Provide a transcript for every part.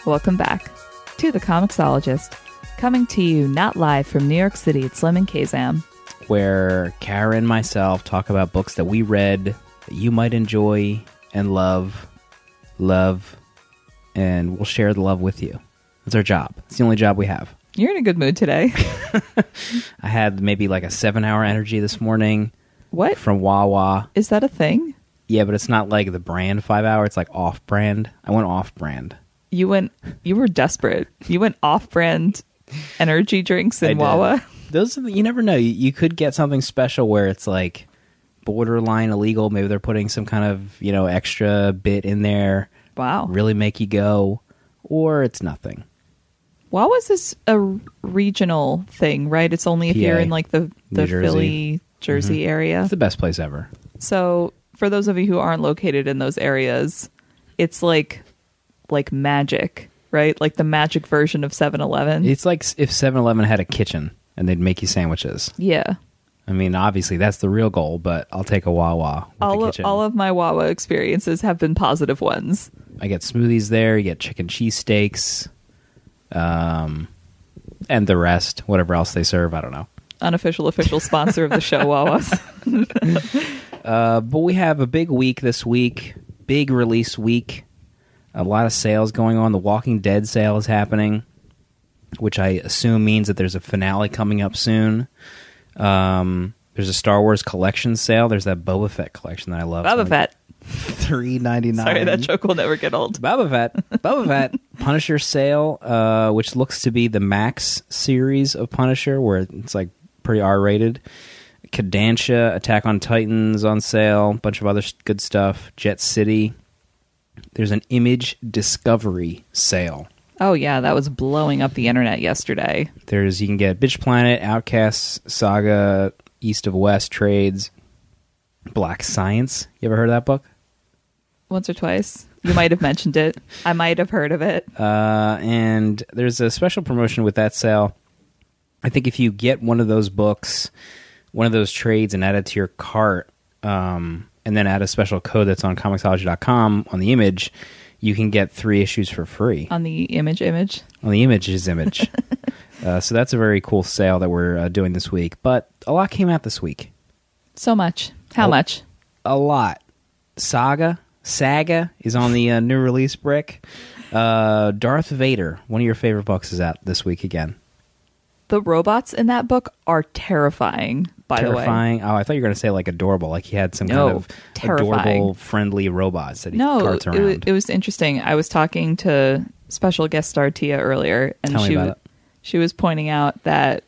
Welcome back to The Comixologist, coming to you not live from New York City at Slim and Kazam, where Kara and myself talk about books that we read that you might enjoy and love, and we'll share the love with you. That's our job. It's the only job we have. You're in a good mood today. I had maybe like a 7-hour energy this morning. What? From Wawa. Is that a thing? Yeah, but it's not like the brand 5-hour. It's like off-brand. I went off-brand. You were desperate. You went off-brand energy drinks in Wawa. Those, you never know. You could get something special where it's like borderline illegal. Maybe they're putting some kind of, extra bit in there. Wow. Really make you go. Or it's nothing. Wawa's is a regional thing, right? It's only if PA, you're in like the Jersey. Philly, Jersey area. It's the best place ever. So for those of you who aren't located in those areas, it's like magic, right? Like the magic version of 7-Eleven. It's like if 7-Eleven had a kitchen and they'd make you sandwiches. Yeah. I mean, obviously that's the real goal, but I'll take a Wawa with the kitchen. All of my Wawa experiences have been positive ones. I get smoothies there. You get chicken cheesesteaks, and the rest, whatever else they serve. I don't know. Unofficial official sponsor of the show, Wawa's. But we have a big week this week. Big release week. A lot of sales going on. The Walking Dead sale is happening, which I assume means that there's a finale coming up soon. There's a Star Wars collection sale. There's that Boba Fett collection that I love. Boba Fett. $3.99. Sorry, that joke will never get old. Boba Fett. Punisher sale, which looks to be the Max series of Punisher, where it's like pretty R-rated. Kodansha, Attack on Titans on sale. A bunch of other good stuff. Jet City. There's an Image Discovery sale. Oh yeah, that was blowing up the internet yesterday. You can get Bitch Planet, Outcasts, Saga, East of West trades, Black Science. You ever heard of that book? Once or twice. You might have mentioned it. I might have heard of it. And there's a special promotion with that sale. I think if you get one of those books, one of those trades, and add it to your cart, and then add a special code that's on Comixology.com on the Image, you can get 3 issues for free. On the image? On the Image's Image. So that's a very cool sale that we're doing this week. But a lot came out this week. So much. How much? A lot. Saga is on the new release brick. Darth Vader, one of your favorite books, is out this week again. The robots in that book are terrifying, by the way. Terrifying? Oh, I thought you were going to say like adorable, like he had some kind of adorable, friendly robots that he carts around. It was interesting. I was talking to special guest star Tia earlier, and she was pointing out that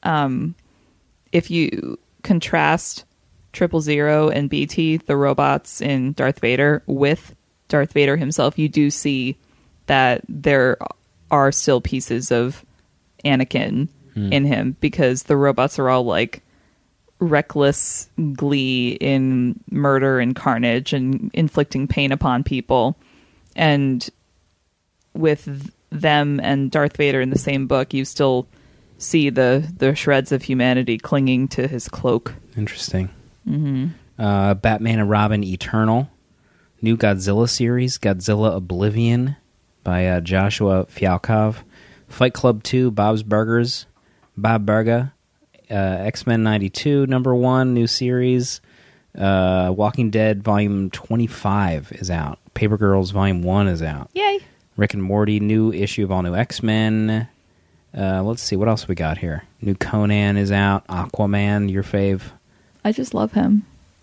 if you contrast 000 and BT, the robots in Darth Vader, with Darth Vader himself, you do see that there are still pieces of Anakin in him, because the robots are all like reckless glee in murder and carnage and inflicting pain upon people. And with them and Darth Vader in the same book, you still see the shreds of humanity clinging to his cloak. Interesting. Mm-hmm. Batman and Robin Eternal. New Godzilla series, Godzilla Oblivion by Joshua Fialkov. Fight Club 2, Bob Burger. X-Men 92, #1, new series. Walking Dead Volume 25 is out. Paper Girls Volume 1 is out. Yay. Rick and Morty, new issue of all new X-Men. Let's see, what else we got here? New Conan is out. Aquaman, your fave. I just love him.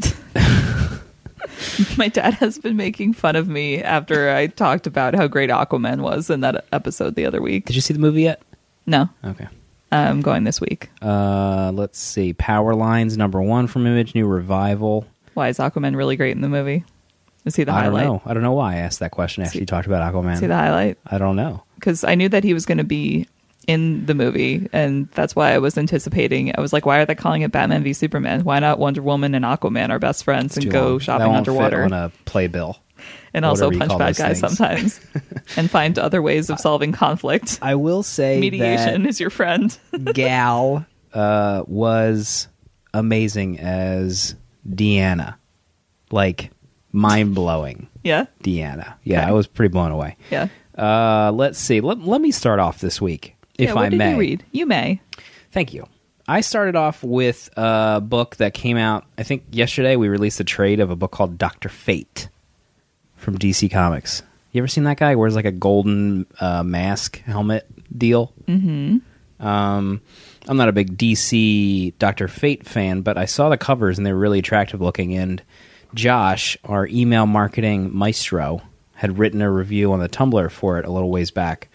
My dad has been making fun of me after I talked about how great Aquaman was in that episode the other week. Did you see the movie yet? No. Okay. I'm going this week. Let's see. Power Lines, #1 from Image, new revival. Why is Aquaman really great in the movie? Is he the highlight? I don't know why I asked that question after you talked about Aquaman. Is he the highlight? I don't know. Because I knew that he was going to be in the movie, and that's why I was anticipating. I was like, why are they calling it Batman v Superman? Why not Wonder Woman and Aquaman are best friends and go shopping underwater? That won't fit on a playbill. And also punch bad guys sometimes and find other ways of solving conflict. I will say mediation is your friend. Gal was amazing as Deanna. Like, mind-blowing. Yeah? Deanna. Yeah, okay. I was pretty blown away. Yeah. Let's see. Let me start off this week, if I may. What did you read? You may. Thank you. I started off with a book that came out, I think yesterday. We released a trade of a book called Dr. Fate from DC Comics. You ever seen that guy? He wears like a golden mask helmet deal. Mm-hmm. I'm not a big DC Dr. Fate fan, but I saw the covers and they were really attractive looking. And Josh, our email marketing maestro, had written a review on the Tumblr for it a little ways back.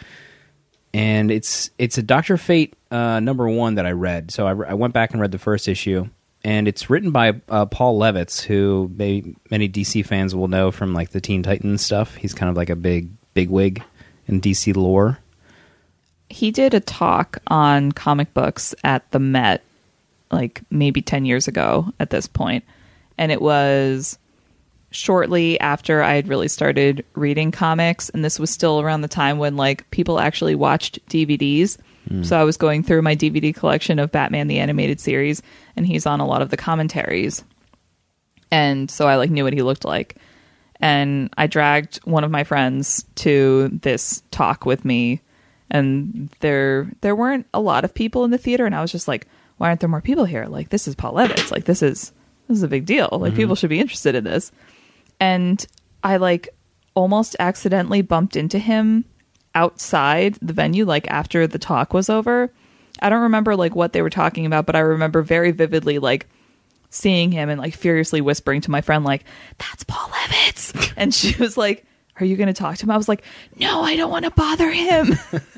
And it's a Dr. Fate #1 that I read. So I went back and read the first issue. And it's written by Paul Levitz, who many DC fans will know from like the Teen Titans stuff. He's kind of like a bigwig in DC lore. He did a talk on comic books at the Met, like maybe 10 years ago at this point. And it was shortly after I had really started reading comics, and this was still around the time when like people actually watched DVDs. So I was going through my DVD collection of Batman the Animated Series, and he's on a lot of the commentaries. And so I like knew what he looked like. And I dragged one of my friends to this talk with me, and there weren't a lot of people in the theater, and I was just like, why aren't there more people here? Like, this is Paul Levitz. Like, this is a big deal. Like, people should be interested in this. And I like almost accidentally bumped into him outside the venue, like after the talk was over. I don't remember like what they were talking about, but I remember very vividly like seeing him and like furiously whispering to my friend, like, that's Paul Levitz. And she was like, are you going to talk to him? I was like, no, I don't want to bother him.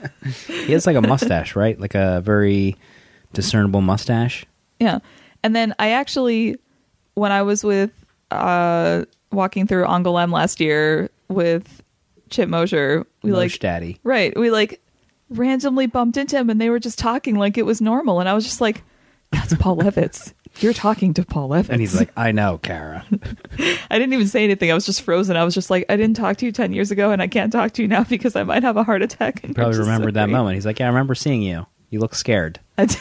He has like a mustache, right? Like a very discernible mustache. Yeah. And then I actually, when I was with walking through Angoulême last year with Chip Mosher, Daddy. Right. We like randomly bumped into him and they were just talking like it was normal. And I was just like, that's Paul Levitz. You're talking to Paul Levitz. And he's like, I know, Kara. I didn't even say anything. I was just frozen. I was just like, I didn't talk to you 10 years ago and I can't talk to you now because I might have a heart attack. He probably remembered that moment. He's like, yeah, I remember seeing you. You look scared.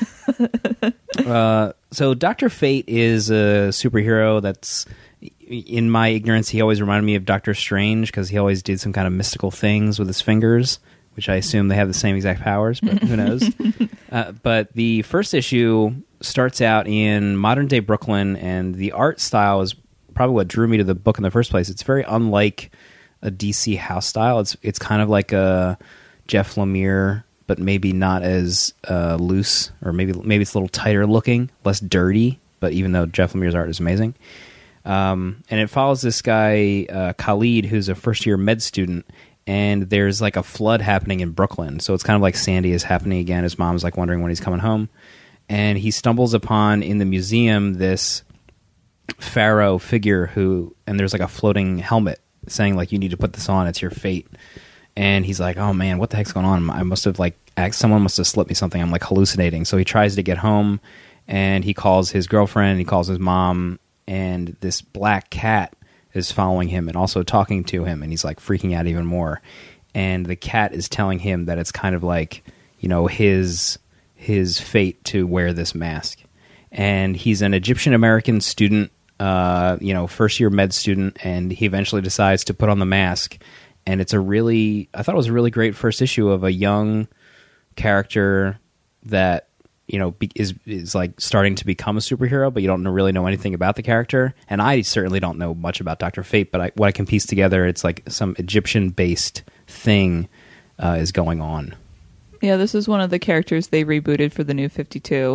So Dr. Fate is a superhero that's, in my ignorance, he always reminded me of Doctor Strange because he always did some kind of mystical things with his fingers, which I assume they have the same exact powers, but who knows? But the first issue starts out in modern-day Brooklyn, and the art style is probably what drew me to the book in the first place. It's very unlike a DC house style. It's kind of like a Jeff Lemire, but maybe not as loose, or maybe it's a little tighter looking, less dirty, but even though Jeff Lemire's art is amazing. And it follows this guy, Khalid, who's a first-year med student, and there's like a flood happening in Brooklyn. So it's kind of like Sandy is happening again. His mom's like wondering when he's coming home. And he stumbles upon in the museum this pharaoh figure and there's like a floating helmet saying like, you need to put this on, it's your fate. And he's like, oh man, what the heck's going on? I must have someone must have slipped me something. I'm like hallucinating. So he tries to get home and he calls his girlfriend, he calls his mom, and this black cat is following him and also talking to him, and he's like freaking out even more. And the cat is telling him that it's kind of like, you know, his fate to wear this mask. And he's an Egyptian American student, first year med student, and he eventually decides to put on the mask. And I thought it was a really great first issue of a young character that, you know, is like starting to become a superhero, but you don't really know anything about the character. And I certainly don't know much about Dr. Fate, but what I can piece together, it's like some Egyptian-based thing is going on. Yeah, this is one of the characters they rebooted for the New 52.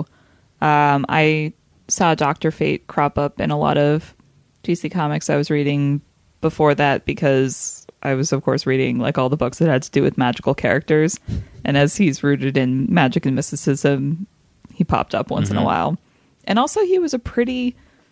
I saw Dr. Fate crop up in a lot of DC comics I was reading before that because I was, of course, reading like all the books that had to do with magical characters. And as he's rooted in magic and mysticism, he popped up once in a while. And also he was a pretty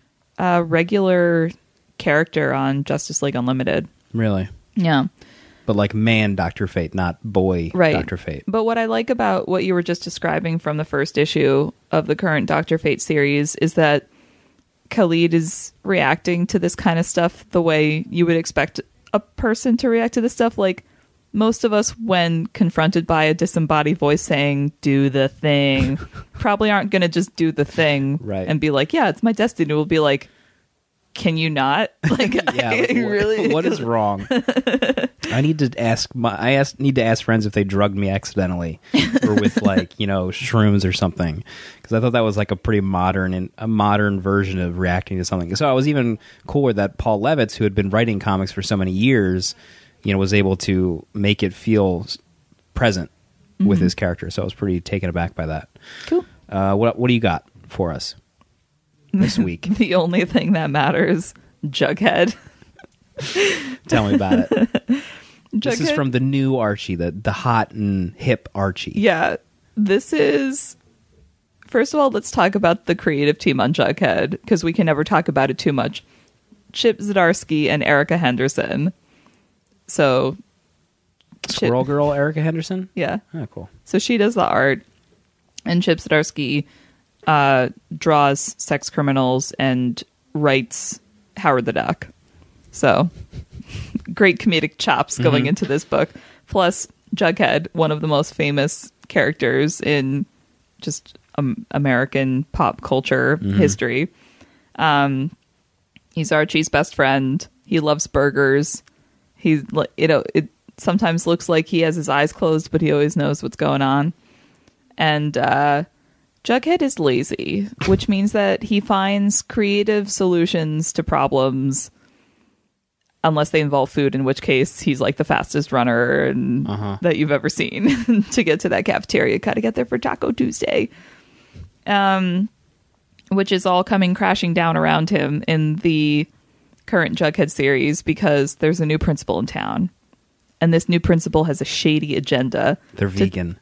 regular character on Justice League Unlimited. Really? Yeah. But like man Dr. Fate, not boy right. Dr. Fate. But what I like about what you were just describing from the first issue of the current Dr. Fate series is that Khalid is reacting to this kind of stuff the way you would expect a person to react to this stuff. Like, most of us, when confronted by a disembodied voice saying, do the thing, probably aren't going to just do the thing right. and be like, yeah, it's my destiny. We'll be like, can you not? Like, yeah, really? What is wrong? I need to ask need to ask friends if they drugged me accidentally or with like, you know, shrooms or something, because I thought that was like a pretty modern version of reacting to something. So I was even cooler that Paul Levitz, who had been writing comics for so many years, you know, was able to make it feel present with his character. So I was pretty taken aback by that. Cool. What do you got for us this week? The only thing that matters, Jughead. Tell me about it. This is from the new Archie, the hot and hip Archie. Yeah. This is... First of all, let's talk about the creative team on Jughead, because we can never talk about it too much. Chip Zdarsky and Erica Henderson. So... Squirrel Girl Erica Henderson? Yeah. Oh, cool. So she does the art, and Chip Zdarsky draws sex criminals and writes Howard the Duck. So, great comedic chops going into this book. Plus, Jughead, one of the most famous characters in just American pop culture history. He's Archie's best friend. He loves burgers. He's, you know, it sometimes looks like he has his eyes closed, but he always knows what's going on. And Jughead is lazy, which means that he finds creative solutions to problems, unless they involve food, in which case he's like the fastest runner that you've ever seen to get to that cafeteria. Gotta get there for Taco Tuesday. Which is all coming crashing down around him in the current Jughead series, because there's a new principal in town. And this new principal has a shady agenda. They're vegan.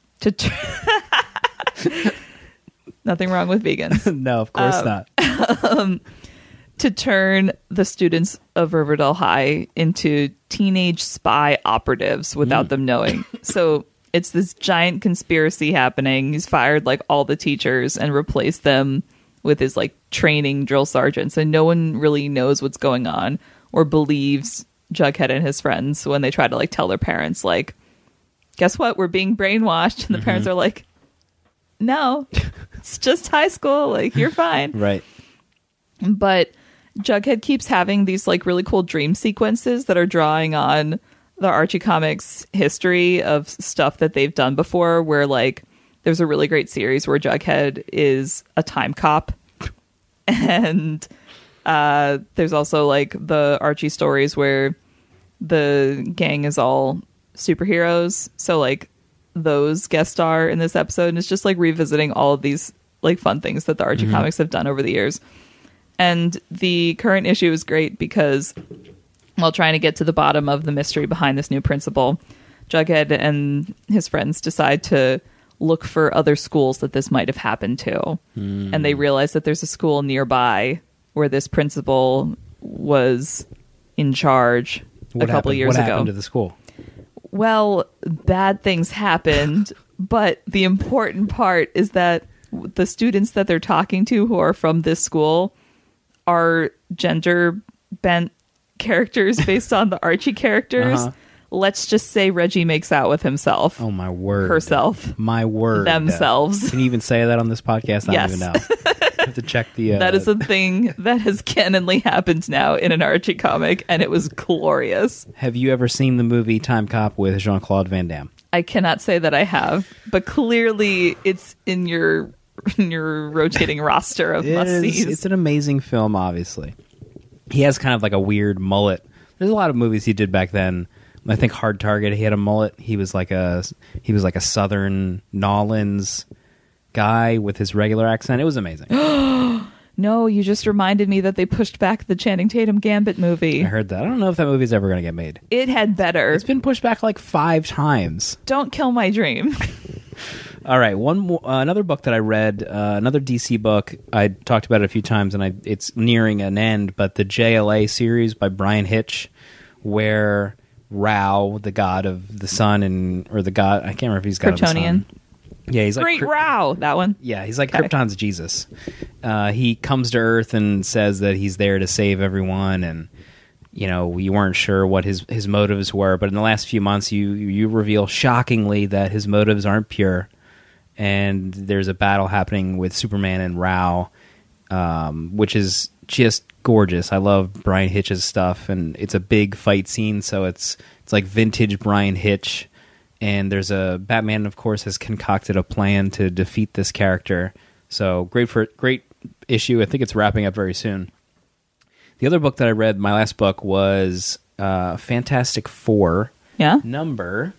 Nothing wrong with vegans. No, of course not. To turn the students of Riverdale High into teenage spy operatives without them knowing. So it's this giant conspiracy happening. He's fired like all the teachers and replaced them with his like training drill sergeants. And no one really knows what's going on or believes Jughead and his friends when they try to like tell their parents, like, guess what? We're being brainwashed. And the parents are like, no, it's just high school. Like, you're fine. Right. But Jughead keeps having these like really cool dream sequences that are drawing on the Archie Comics history of stuff that they've done before, where like there's a really great series where Jughead is a time cop. And there's also like the Archie stories where the gang is all superheroes. So like those guest star in this episode, and it's just like revisiting all of these like fun things that the Archie comics have done over the years. And the current issue is great because while trying to get to the bottom of the mystery behind this new principal, Jughead and his friends decide to look for other schools that this might have happened to. And they realize that there's a school nearby where this principal was in charge a couple of years ago. What happened to the school? Well, bad things happened, but the important part is that the students that they're talking to who are from this school are gender bent characters based on the Archie characters. Let's just say Reggie makes out with himself. Oh, my word. Herself. My word. Themselves. Can you even say that on this podcast? I don't even know. I have to check the... That is a thing that has canonly happened now in an Archie comic, and it was glorious. Have you ever seen the movie Time Cop with Jean-Claude Van Damme? I cannot say that I have, but clearly it's in your rotating roster of must-sees. It's an amazing film, obviously. He has kind of like a weird mullet. There's a lot of movies he did back then. I think Hard Target, he had a mullet. He was like a Southern Nolans guy with his regular accent. It was amazing. No, you just reminded me that they pushed back the Channing Tatum Gambit movie. I heard that. I don't know if that movie's ever going to get made. It had better. It's been pushed back like 5 times. Don't kill my dream. All right, another book that I read, another DC book. I talked about it a few times, and it's nearing an end. But the JLA series by Brian Hitch, where Rao, the god of the sun, or the god, I can't remember if he's god of the sun. Yeah, he's like Great Rao, that one. Yeah, he's like Krypton's Jesus. He comes to Earth and says that he's there to save everyone, and you know, you weren't sure what his motives were, but in the last few months, you reveal shockingly that his motives aren't pure, and there's a battle happening with Superman and Rao, which is just gorgeous. I love Brian Hitch's stuff, and it's a big fight scene, so it's like vintage Brian Hitch. And there's a Batman, of course, has concocted a plan to defeat this character. So great issue. I think it's wrapping up very soon. The other book that I read, my last book, was Fantastic Four. Yeah. Number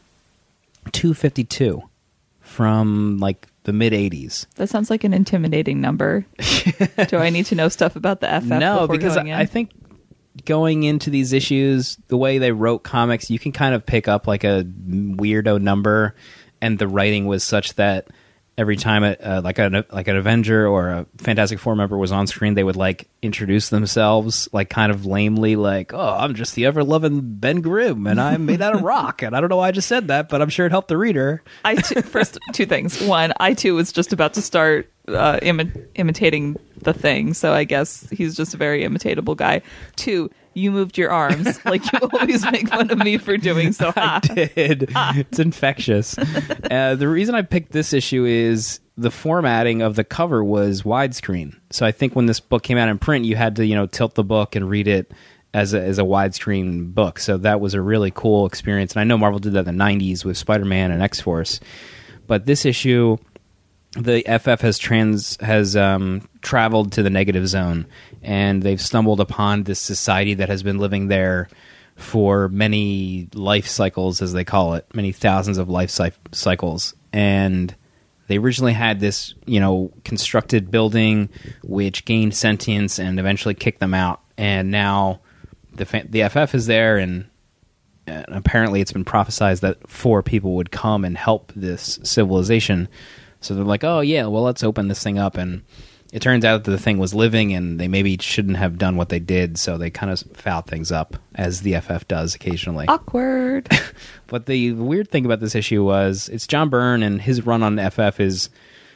252 from like the mid 80s. That sounds like an intimidating number. Do I need to know stuff about the FF? No, because I think going into these issues, the way they wrote comics, you can kind of pick up like a weirdo number, and the writing was such that every time like an Avenger or a Fantastic Four member was on screen, they would like introduce themselves like kind of lamely, like, "Oh, I'm just the ever-loving Ben Grimm, and I'm made out of rock." And I don't know why I just said that, but I'm sure it helped the reader. First, two things. One, I too was just about to start imitating the Thing, so I guess he's just a very imitatable guy. Two, you moved your arms like you always make fun of me for doing so. I did. It's infectious. The reason I picked this issue is the formatting of the cover was widescreen. So I think when this book came out in print, you had to tilt the book and read it as a widescreen book. So that was a really cool experience. And I know Marvel did that in the 90s with Spider-Man and X-Force. But this issue, the FF has traveled to the negative zone, and they've stumbled upon this society that has been living there for many life cycles, as they call it, many thousands of life cycles. And they originally had this, constructed building which gained sentience and eventually kicked them out. And now the FF is there, and apparently it's been prophesized that 4 people would come and help this civilization. So they're like, oh, yeah, well, let's open this thing up. And it turns out that the thing was living, and they maybe shouldn't have done what they did, so they kind of fouled things up, as the FF does occasionally. Awkward. But the weird thing about this issue was it's John Byrne, and his run on FF is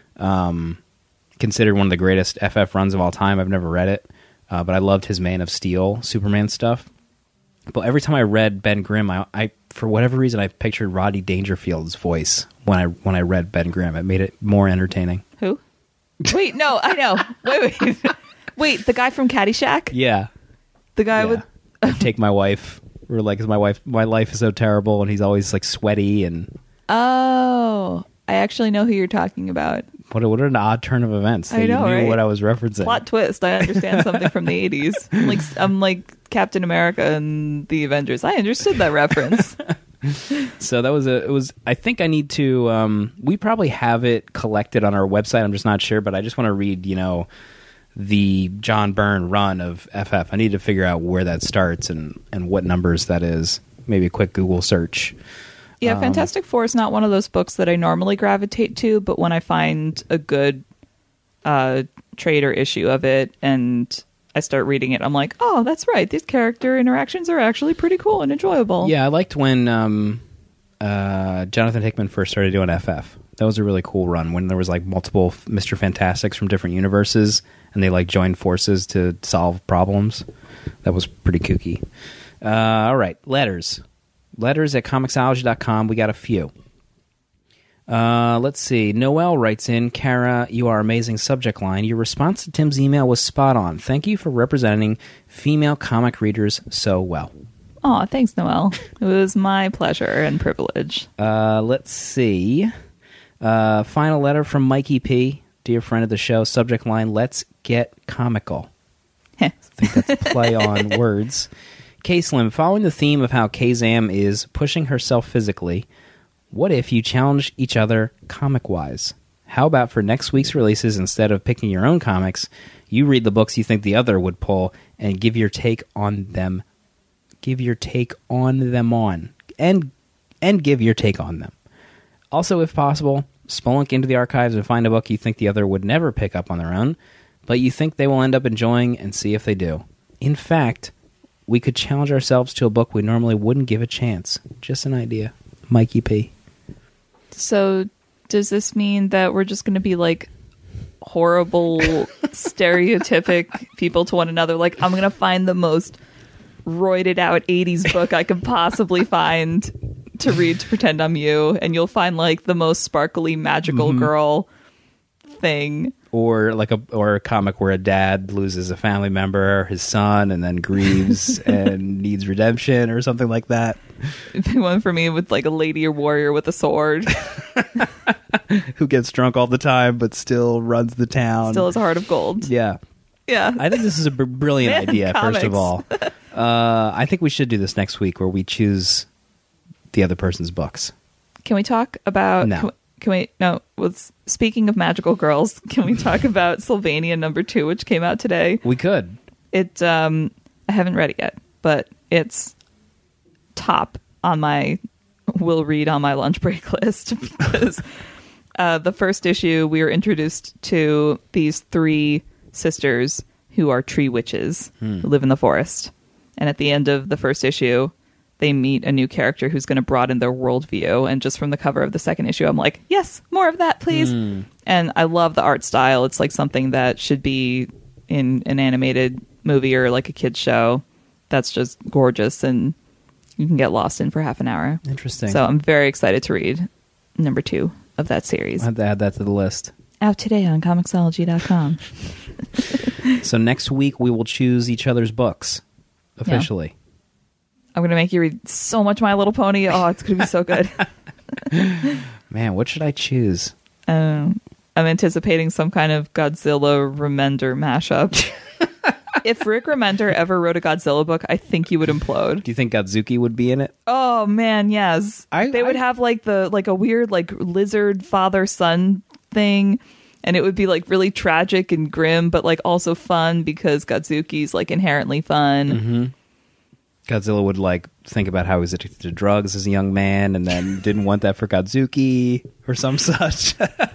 considered one of the greatest FF runs of all time. I've never read it, but I loved his Man of Steel Superman stuff. But every time I read Ben Grimm, I for whatever reason, I pictured Rodney Dangerfield's voice when I read Ben Grimm. It made it more entertaining. Who? Wait, no, I know. Wait, the guy from Caddyshack? Yeah. The guy with... I'd take my wife. We're like, my life is so terrible, and he's always like sweaty and... Oh, I actually know who you're talking about. What an odd turn of events. I know, you knew right? What I was referencing. Plot twist. I understand something from the 80s. I'm like Captain America and the Avengers. I understood that reference. So that was I think I need to we probably have it collected on our website. I'm just not sure, but I just want to read, the John Byrne run of FF. I need to figure out where that starts and what numbers that is. Maybe a quick Google search. Yeah, Fantastic Four is not one of those books that I normally gravitate to, but when I find a good trade or issue of it and I start reading it, I'm like, oh, that's right. These character interactions are actually pretty cool and enjoyable. Yeah, I liked when Jonathan Hickman first started doing FF. That was a really cool run when there was like multiple Mr. Fantastics from different universes and they like joined forces to solve problems. That was pretty kooky. All right, letters. Letters at Comixology.com. We got a few. Let's see. Noelle writes in, Kara, you are amazing. Subject line. Your response to Tim's email was spot on. Thank you for representing female comic readers so well. Oh, thanks, Noelle. It was my pleasure and privilege. Let's see. Final letter from Mikey P., dear friend of the show. Subject line, let's get comical. I think that's a play on words. K-Slim, following the theme of how Kazam is pushing herself physically, what if you challenge each other comic-wise? How about for next week's releases, instead of picking your own comics, you read the books you think the other would pull and give your take on them. Give your take on them and give your take on them. Also, if possible, spelunk into the archives and find a book you think the other would never pick up on their own, but you think they will end up enjoying, and see if they do. In fact, we could challenge ourselves to a book we normally wouldn't give a chance. Just an idea. Mikey P. So, does this mean that we're just going to be like horrible, stereotypic people to one another? Like, I'm going to find the most roided out 80s book I could possibly find to read to pretend I'm you, and you'll find like the most sparkly magical girl thing. Or a comic where a dad loses a family member, his son, and then grieves and needs redemption or something like that. One for me with like a lady or warrior with a sword. Who gets drunk all the time but still runs the town. Still has a heart of gold. Yeah. Yeah. I think this is a brilliant idea, comics. First of all. I think we should do this next week where we choose the other person's books. Can we talk about... No. Can we... No. Speaking of magical girls, can we talk about Sylvania #2, which came out today? We could. It... I haven't read it yet, but it's top on my will read on my lunch break list because the first issue we were introduced to these 3 sisters who are tree witches who live in the forest, and at the end of the first issue they meet a new character who's going to broaden their worldview, and just from the cover of the second issue I'm like, yes, more of that please. And I love the art style. It's like something that should be in an animated movie or like a kid's show. That's just gorgeous, and you can get lost in for half an hour. Interesting. So I'm very excited to read #2 of that series. I have to add that to the list. Out today on Comixology.com. So next week we will choose each other's books officially. Yeah. I'm going to make you read so much My Little Pony. Oh, it's going to be so good. Man, what should I choose? I'm anticipating some kind of Godzilla Remender mashup. If Rick Remender ever wrote a Godzilla book, I think he would implode. Do you think Godzuki would be in it? Oh man, yes. They would have like a weird like lizard father-son thing, and it would be like really tragic and grim, but like also fun because Godzuki's like inherently fun. Mm-hmm. Godzilla would like think about how he was addicted to drugs as a young man, and then didn't want that for Godzuki or some such.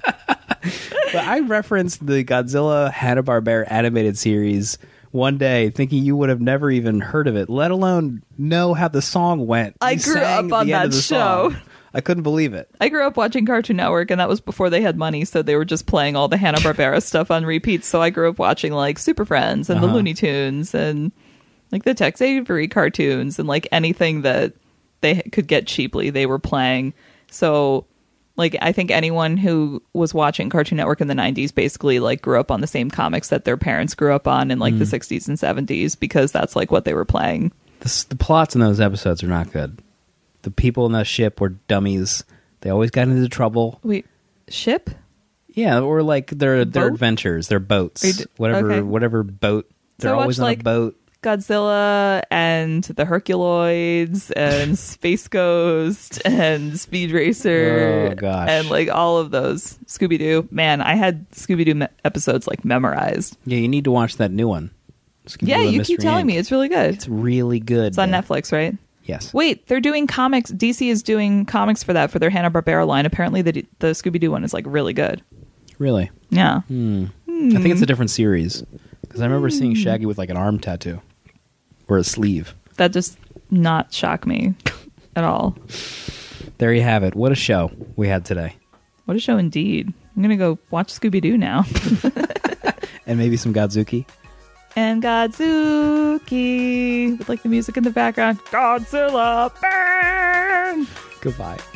But I referenced the Godzilla Hanna-Barbera animated series one day thinking you would have never even heard of it, let alone know how the song went. I grew up on that show. I couldn't believe it. I grew up watching Cartoon Network, and that was before they had money, so they were just playing all the Hanna-Barbera stuff on repeat. So I grew up watching like Super Friends and the Looney Tunes and like the Tex Avery cartoons and like anything that they could get cheaply, they were playing. So like I think anyone who was watching Cartoon Network in the 90s basically like grew up on the same comics that their parents grew up on in like the 60s and 70s, because that's like what they were playing. The plots in those episodes are not good. The people in the ship were dummies. They always got into trouble. Wait, ship? Yeah, or like their adventures, their boats, whatever boat. They're always on a boat. Godzilla and the Herculoids and Space Ghost and Speed Racer. Oh gosh. And like all of those. Scooby-Doo. Man, I had Scooby-Doo episodes like memorized. Yeah, you need to watch that new one. Yeah, you keep telling me. It's really good. It's really good. It's on Netflix, right? Yes. Wait, they're doing comics. DC is doing comics for that, for their Hanna-Barbera line. Apparently the Scooby-Doo one is like really good. Really? Yeah. I think it's a different series, because I remember seeing Shaggy with like an arm tattoo or a sleeve. That does not shock me at all. There you have it. What a show we had today. What a show indeed. I'm going to go watch Scooby-Doo now. And maybe some Godzuki. And Godzuki, with like the music in the background. Godzilla, burn! Goodbye.